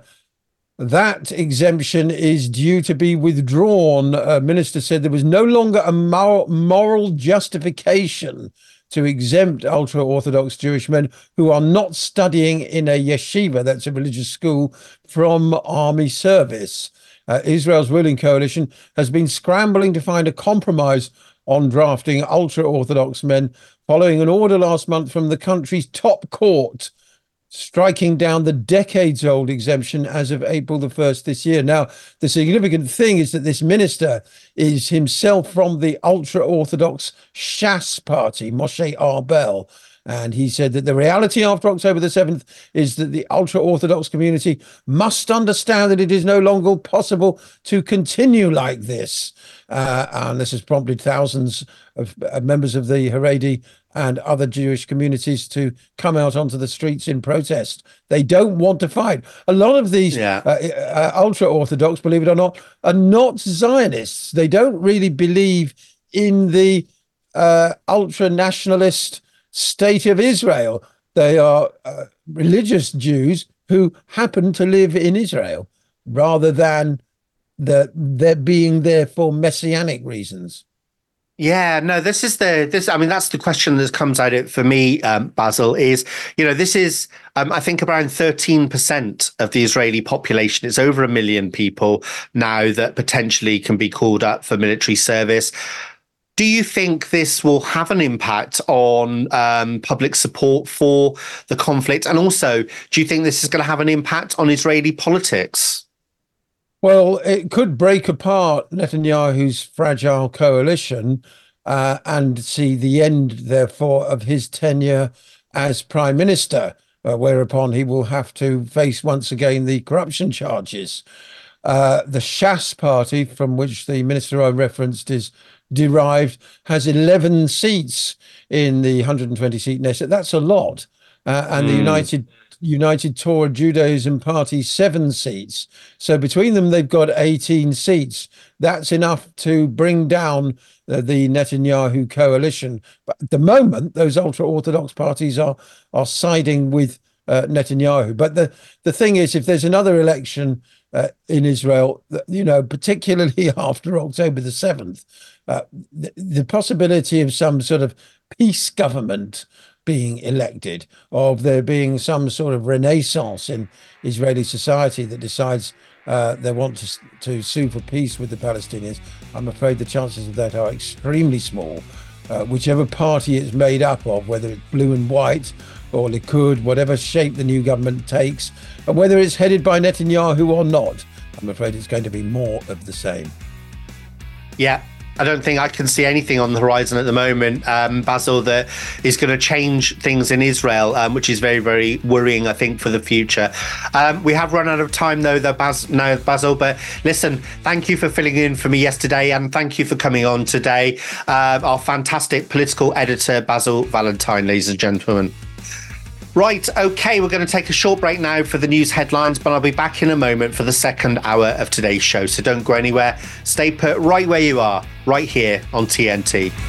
S17: that exemption is due to be withdrawn. A minister said there was no longer a moral, moral justification to exempt ultra-Orthodox Jewish men who are not studying in a yeshiva, that's a religious school, from army service. Uh, Israel's ruling coalition has been scrambling to find a compromise on drafting ultra-Orthodox men following an order last month from the country's top court, striking down the decades-old exemption as of April the first this year. Now, the significant thing is that this minister is himself from the ultra-Orthodox Shas party, Moshe Arbel, and he said that the reality after October the seventh is that the ultra-Orthodox community must understand that it is no longer possible to continue like this. Uh, and this has prompted thousands of uh, members of the Haredi and other Jewish communities to come out onto the streets in protest. They don't want to fight. A lot of these
S2: Yeah.
S17: uh, uh, ultra-Orthodox, believe it or not, are not Zionists. They don't really believe in the uh, ultra-nationalist state of Israel. They are uh, religious Jews who happen to live in Israel, rather than the they're being there for messianic reasons.
S2: Yeah, no, this is the, this, I mean, that's the question that comes out of it for me, um, Basil, is, you know, this is, um, I think around thirteen percent of the Israeli population. It's over a million people now that potentially can be called up for military service. Do you think this will have an impact on um, public support for the conflict? And also, do you think this is going to have an impact on Israeli politics?
S17: Well, it could break apart Netanyahu's fragile coalition uh, and see the end, therefore, of his tenure as prime minister, uh, whereupon he will have to face once again the corruption charges. Uh, the Shas party, from which the minister I referenced is derived, has eleven seats in the one hundred twenty seat Knesset. That's a lot. Uh, and mm. the United United Torah Judaism Party seven seats. So between them, they've got eighteen seats. That's enough to bring down uh, the Netanyahu coalition. But at the moment, those ultra-Orthodox parties are are siding with uh, Netanyahu. But the, the thing is, if there's another election uh, in Israel, you know, particularly after October the seventh, uh, the, the possibility of some sort of peace government being elected, of there being some sort of renaissance in Israeli society that decides uh, they want to, to sue for peace with the Palestinians, I'm afraid the chances of that are extremely small. Uh, whichever party it's made up of, whether it's blue and white or Likud, whatever shape the new government takes, and whether it's headed by Netanyahu or not, I'm afraid it's going to be more of the same.
S2: Yeah. I don't think I can see anything on the horizon at the moment, um, Basil, that is going to change things in Israel, um, which is very, very worrying, I think, for the future. Um, we have run out of time, though, though Bas- no, Basil. But listen, thank you for filling in for me yesterday, and thank you for coming on today. Uh, our fantastic political editor, Basil Valentine, ladies and gentlemen. Right, okay, we're going to take a short break now for the news headlines, but I'll be back in a moment for the second hour of today's show. So don't go anywhere. Stay put right where you are, right here on T N T.